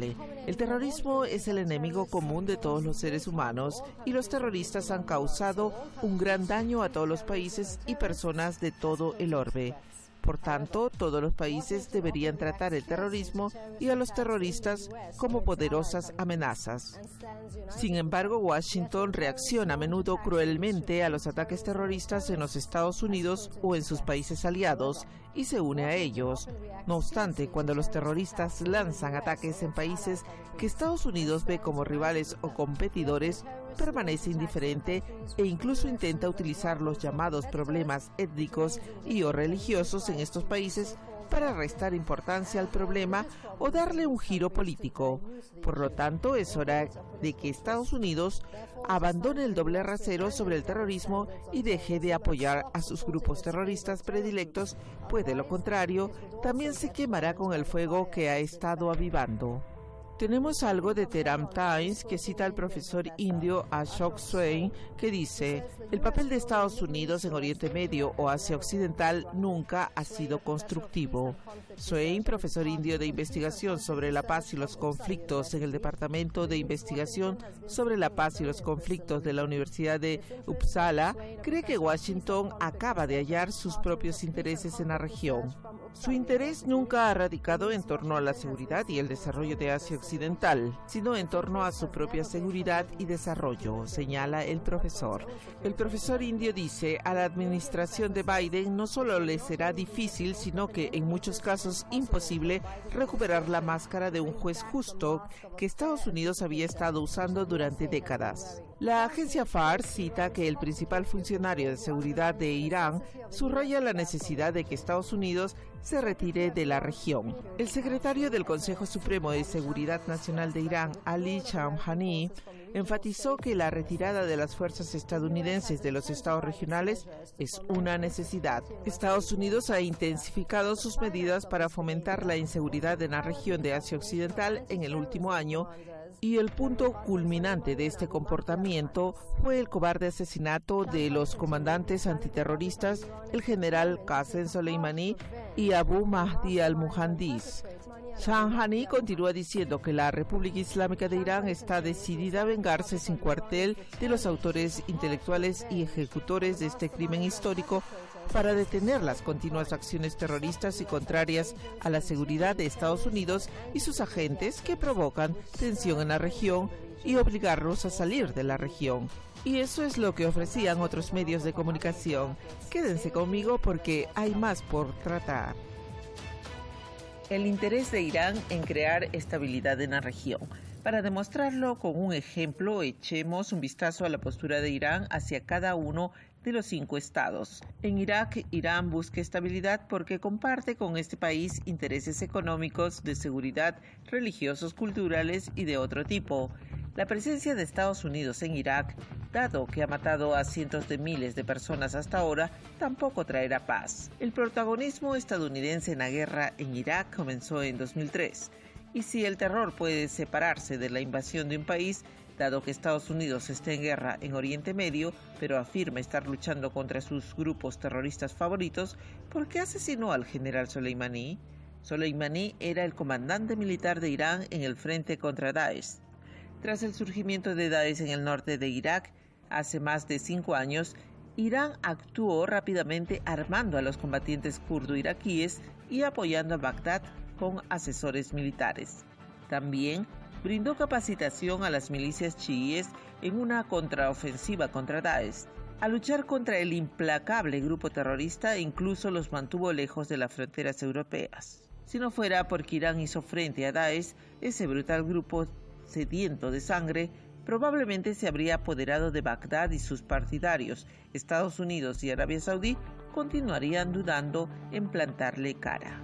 El terrorismo es el enemigo común de todos los seres humanos y los terroristas han causado un gran daño a todos los países y personas de todo el orbe. Por tanto, todos los países deberían tratar el terrorismo y a los terroristas como poderosas amenazas. Sin embargo, Washington reacciona a menudo cruelmente a los ataques terroristas en los Estados Unidos o en sus países aliados y se une a ellos. No obstante, cuando los terroristas lanzan ataques en países que Estados Unidos ve como rivales o competidores, permanece indiferente e incluso intenta utilizar los llamados problemas étnicos y o religiosos en estos países para restar importancia al problema o darle un giro político. Por lo tanto, es hora de que Estados Unidos abandone el doble rasero sobre el terrorismo y deje de apoyar a sus grupos terroristas predilectos, pues de lo contrario, también se quemará con el fuego que ha estado avivando. Tenemos algo de Tehran Times que cita al profesor indio Ashok Swain, que dice: el papel de Estados Unidos en Oriente Medio o Asia Occidental nunca ha sido constructivo. Swain, profesor indio de investigación sobre la paz y los conflictos en el Departamento de Investigación sobre la Paz y los Conflictos de la Universidad de Uppsala, cree que Washington acaba de hallar sus propios intereses en la región. Su interés nunca ha radicado en torno a la seguridad y el desarrollo de Asia Occidental, sino en torno a su propia seguridad y desarrollo, señala el profesor. El profesor indio dice: a la administración de Biden no solo le será difícil, sino que en muchos casos imposible recuperar la máscara de un juez justo que Estados Unidos había estado usando durante décadas. La agencia Far cita que el principal funcionario de seguridad de Irán subraya la necesidad de que Estados Unidos se retire de la región. El secretario del Consejo Supremo de Seguridad Nacional de Irán, Ali Shamkhani, enfatizó que la retirada de las fuerzas estadounidenses de los estados regionales es una necesidad. Estados Unidos ha intensificado sus medidas para fomentar la inseguridad en la región de Asia Occidental en el último año, y el punto culminante de este comportamiento fue el cobarde asesinato de los comandantes antiterroristas, el general Qasem Soleimani y Abu Mahdi al-Muhandis. Shamkhani continúa diciendo que la República Islámica de Irán está decidida a vengarse sin cuartel de los autores intelectuales y ejecutores de este crimen histórico para detener las continuas acciones terroristas y contrarias a la seguridad de Estados Unidos y sus agentes que provocan tensión en la región y obligarlos a salir de la región. Y eso es lo que ofrecían otros medios de comunicación. Quédense conmigo porque hay más por tratar. El interés de Irán en crear estabilidad en la región. Para demostrarlo con un ejemplo, echemos un vistazo a la postura de Irán hacia cada uno de los cinco estados. En Irak, Irán busca estabilidad porque comparte con este país intereses económicos, de seguridad, religiosos, culturales y de otro tipo. La presencia de Estados Unidos en Irak, dado que ha matado a cientos de miles de personas hasta ahora, tampoco traerá paz. El protagonismo estadounidense en la guerra en Irak comenzó en dos mil tres. Y si el terror puede separarse de la invasión de un país, dado que Estados Unidos está en guerra en Oriente Medio, pero afirma estar luchando contra sus grupos terroristas favoritos, ¿por qué asesinó al general Soleimani? Soleimani era el comandante militar de Irán en el frente contra Daesh. Tras el surgimiento de Daesh en el norte de Irak, hace más de cinco años, Irán actuó rápidamente armando a los combatientes kurdo-iraquíes y apoyando a Bagdad con asesores militares. También brindó capacitación a las milicias chiíes en una contraofensiva contra Daesh. Al luchar contra el implacable grupo terrorista, incluso los mantuvo lejos de las fronteras europeas. Si no fuera porque Irán hizo frente a Daesh, ese brutal grupo sediento de sangre probablemente se habría apoderado de Bagdad y sus partidarios. Estados Unidos y Arabia Saudí continuarían dudando en plantarle cara.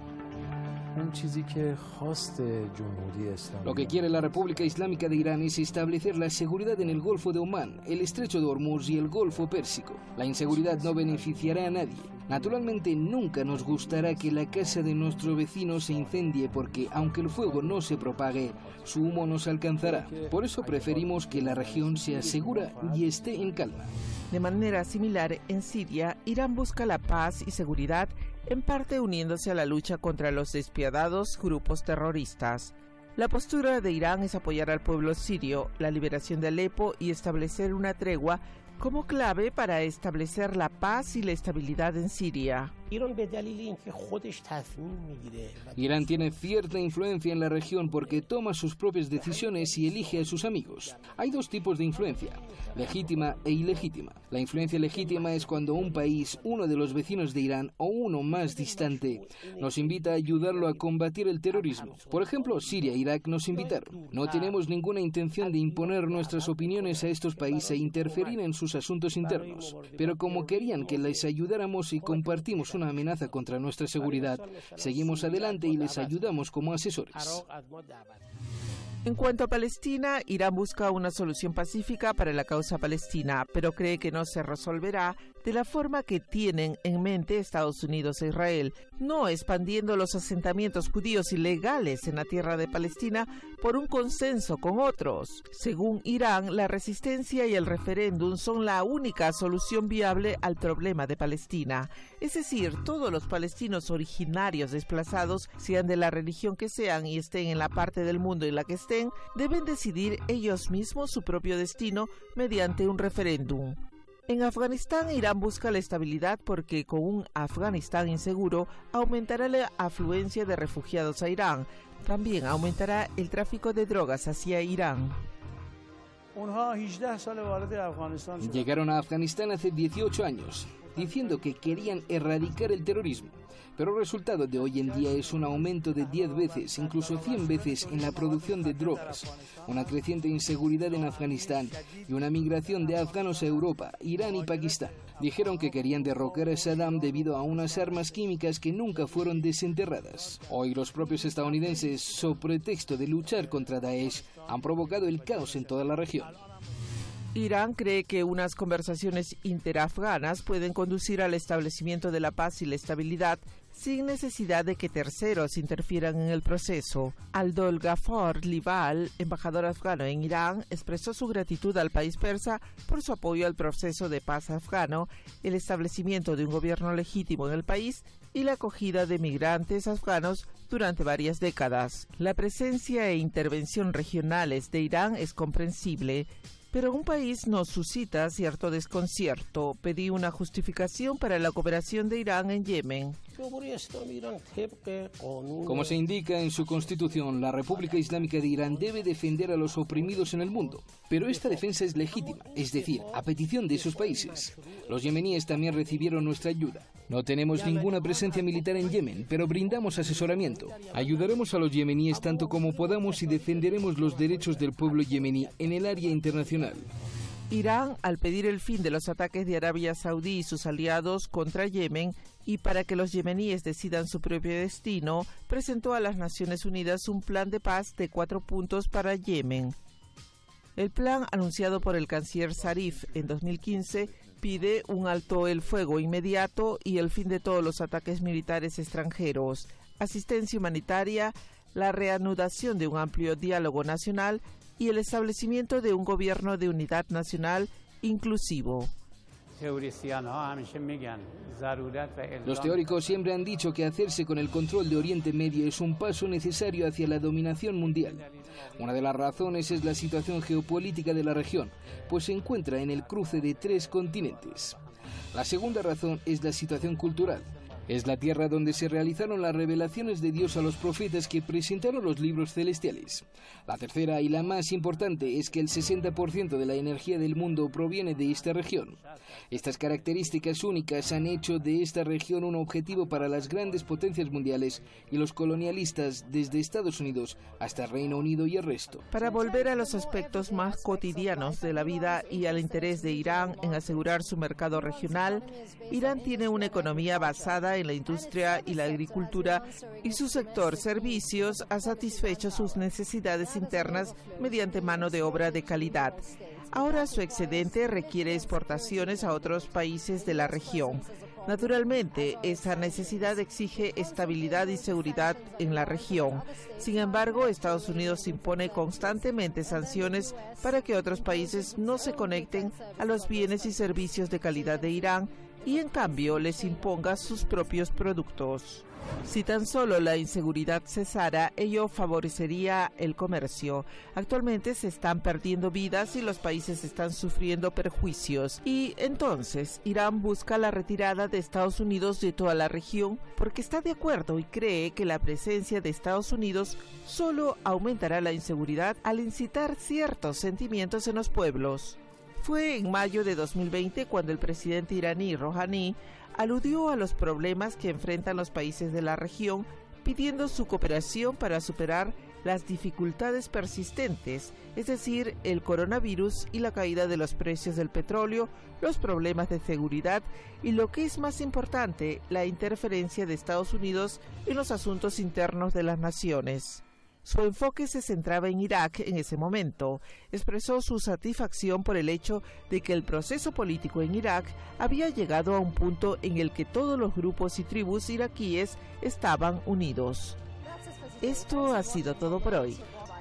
Lo que quiere la República Islámica de Irán es establecer la seguridad en el Golfo de Omán, el Estrecho de Hormuz y el Golfo Pérsico. La inseguridad no beneficiará a nadie. Naturalmente, nunca nos gustará que la casa de nuestro vecino se incendie porque, aunque el fuego no se propague, su humo nos alcanzará. Por eso preferimos que la región sea segura y esté en calma. De manera similar, en Siria, Irán busca la paz y seguridad, en parte uniéndose a la lucha contra los despiadados grupos terroristas. La postura de Irán es apoyar al pueblo sirio, la liberación de Alepo y establecer una tregua como clave para establecer la paz y la estabilidad en Siria. Irán tiene cierta influencia en la región porque toma sus propias decisiones y elige a sus amigos. Hay dos tipos de influencia, legítima e ilegítima. La influencia legítima es cuando un país, uno de los vecinos de Irán o uno más distante, nos invita a ayudarlo a combatir el terrorismo. Por ejemplo, Siria e Irak nos invitaron. No tenemos ninguna intención de imponer nuestras opiniones a estos países e interferir en sus asuntos internos, pero como querían que les ayudáramos y compartimos una amenaza contra nuestra seguridad, seguimos adelante y les ayudamos como asesores. En cuanto a Palestina, Irán busca una solución pacífica para la causa palestina, pero cree que no se resolverá de la forma que tienen en mente Estados Unidos e Israel, no expandiendo los asentamientos judíos ilegales en la tierra de Palestina por un consenso con otros. Según Irán, la resistencia y el referéndum son la única solución viable al problema de Palestina. Es decir, todos los palestinos originarios desplazados, sean de la religión que sean y estén en la parte del mundo en la que estén, deben decidir ellos mismos su propio destino mediante un referéndum. En Afganistán, Irán busca la estabilidad porque con un Afganistán inseguro aumentará la afluencia de refugiados a Irán. También aumentará el tráfico de drogas hacia Irán. Llegaron a Afganistán hace dieciocho años, diciendo que querían erradicar el terrorismo. Pero el resultado de hoy en día es un aumento de diez veces, incluso cien veces en la producción de drogas, una creciente inseguridad en Afganistán y una migración de afganos a Europa, Irán y Pakistán. Dijeron que querían derrocar a Saddam debido a unas armas químicas que nunca fueron desenterradas. Hoy los propios estadounidenses, sob pretexto de luchar contra Daesh, han provocado el caos en toda la región. Irán cree que unas conversaciones interafganas pueden conducir al establecimiento de la paz y la estabilidad sin necesidad de que terceros interfieran en el proceso. Abdul Ghaffar Lival, embajador afgano en Irán, expresó su gratitud al país persa por su apoyo al proceso de paz afgano, el establecimiento de un gobierno legítimo en el país y la acogida de migrantes afganos durante varias décadas. La presencia e intervención regionales de Irán es comprensible, pero un país nos suscita cierto desconcierto. Pedí una justificación para la cooperación de Irán en Yemen. Como se indica en su constitución, la República Islámica de Irán debe defender a los oprimidos en el mundo. Pero esta defensa es legítima, es decir, a petición de esos países. Los yemeníes también recibieron nuestra ayuda. No tenemos ninguna presencia militar en Yemen, pero brindamos asesoramiento. Ayudaremos a los yemeníes tanto como podamos y defenderemos los derechos del pueblo yemení en el área internacional. Irán, al pedir el fin de los ataques de Arabia Saudí y sus aliados contra Yemen y para que los yemeníes decidan su propio destino, presentó a las Naciones Unidas un plan de paz de cuatro puntos para Yemen. El plan, anunciado por el canciller Zarif en dos mil quince, pide un alto el fuego inmediato y el fin de todos los ataques militares extranjeros, asistencia humanitaria, la reanudación de un amplio diálogo nacional y el establecimiento de un gobierno de unidad nacional inclusivo. Los teóricos siempre han dicho que hacerse con el control de Oriente Medio es un paso necesario hacia la dominación mundial. Una de las razones es la situación geopolítica de la región, pues se encuentra en el cruce de tres continentes. La segunda razón es la situación cultural. Es la tierra donde se realizaron las revelaciones de Dios a los profetas que presentaron los libros celestiales. La tercera y la más importante es que el sesenta por ciento de la energía del mundo proviene de esta región. Estas características únicas han hecho de esta región un objetivo para las grandes potencias mundiales y los colonialistas desde Estados Unidos hasta Reino Unido y el resto. Para volver a los aspectos más cotidianos de la vida y al interés de Irán en asegurar su mercado regional, Irán tiene una economía basada en la industria y la agricultura y su sector servicios ha satisfecho sus necesidades internas mediante mano de obra de calidad. Ahora su excedente requiere exportaciones a otros países de la región. Naturalmente, esa necesidad exige estabilidad y seguridad en la región. Sin embargo, Estados Unidos impone constantemente sanciones para que otros países no se conecten a los bienes y servicios de calidad de Irán, y en cambio les imponga sus propios productos. Si tan solo la inseguridad cesara, ello favorecería el comercio. Actualmente se están perdiendo vidas y los países están sufriendo perjuicios. Y entonces Irán busca la retirada de Estados Unidos de toda la región porque está de acuerdo y cree que la presencia de Estados Unidos solo aumentará la inseguridad al incitar ciertos sentimientos en los pueblos. Fue en mayo de dos mil veinte cuando el presidente iraní Rouhani aludió a los problemas que enfrentan los países de la región, pidiendo su cooperación para superar las dificultades persistentes, es decir, el coronavirus y la caída de los precios del petróleo, los problemas de seguridad y, lo que es más importante, la interferencia de Estados Unidos en los asuntos internos de las naciones. Su enfoque se centraba en Irak en ese momento. Expresó su satisfacción por el hecho de que el proceso político en Irak había llegado a un punto en el que todos los grupos y tribus iraquíes estaban unidos. Esto ha sido todo por hoy.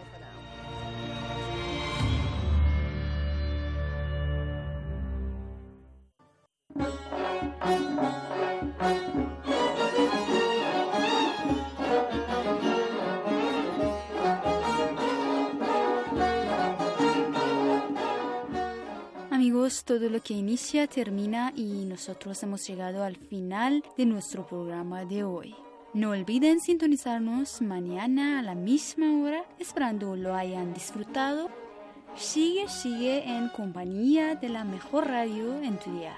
Amigos, todo lo que inicia termina y nosotros hemos llegado al final de nuestro programa de hoy. No olviden sintonizarnos mañana a la misma hora, esperando lo hayan disfrutado. Sigue, sigue en compañía de la mejor radio en tu dial.